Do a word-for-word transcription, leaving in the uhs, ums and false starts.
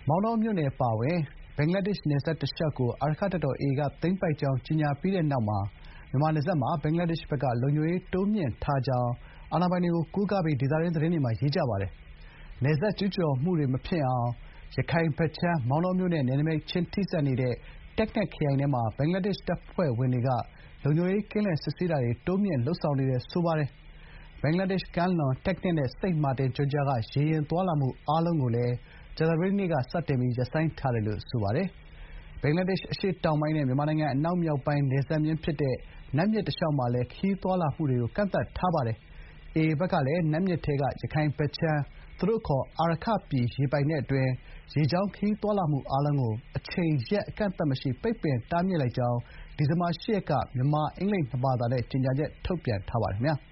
မောင်တောမြို့နယ်အပါအဝင်ဘင်္ဂလားဒေ့ရှ်နယ်စပ်တလျှောက်ကိုအာရက္ခတပ်တော် အေအေ ကသိမ်းပိုက်ကြောင်းကြေညာပြီးတဲ့နောက်မြန်မာနယ်စပ်မှာဘင်္ဂလားဒေ့ရှ်ဘက်ကလုံခြုံရေးတိုးမြှင့်ထားကြောင်းအာဏာပိုင်တွေကိုကိုးကားပြီးဒေသတွင်းသတင်းတွေမှာရေးကြပါတယ်။နယ်စပ်ကျူးကျော်မှုတွေမဖြစ်အောင်ရခိုင်ဘက်ခြမ်းမောင်တောမြို့နဲ့နယ်နိမိတ်ချင်းထိစပ်နေတဲ့တက်နက်ခရိုင်ထဲမှာဘင်္ဂလားဒေ့ရှ်တပ်ဖွဲ့ဝင်တွေကလုံခြုံရေးကင်းလှည့်စစ်ဆေးတာတွေတိုးမြှင့်လုပ်ဆောင်နေတယ်ဆိုပါတယ်။ဘင်္ဂလားဒေ့ရှ်ကမ်းလွန်တက်နက်နဲ့စိန့်မာတင်ကျွန်းကြားကရေယာဉ်သွားလာမှုအားလုံးကိုလည်းကြာသပတေးနေ့ကစတင်ပြီးရပ်ဆိုင်းထားတယ်လို့ဆိုပါတယ်။ဘင်္ဂလားဒေ့ရှ်အရှေ့တောင်ပိုင်းနဲ့မြန်မာနိုင်ငံအနောက်မြောက်ပိုင်းနယ်စပ်မျဉ်းဖြစ်တဲ့နတ်မြစ်တလျှောက်မှာလည်းခရီးသွားလာမှုတွေကိုကန့်သတ်ထားပါတယ်။ အေအေဘက်ကလည်းနတ်မြစ်ထဲကရခိုင်ဘက်ခြမ်းသူတို့အခေါ်အာရက္ခပြည်ရေပိုင်နက်အတွင်းရေကြောင်းခရီးသွားလာမှုအားလုံးကိုအချိန်ရက်အကန့်အသတ်မရှိပိတ်ပင်တားမြစ်လိုက်ကြောင်းဒီဇင်ဘာ ၈ ရက်ကမြန်မာ-အင်္ဂလိပ်နှစ်ဘာသာနဲ့ကြေညာချက်ထုတ်ပြန်ထားပါတယ်ခင်ဗျာ။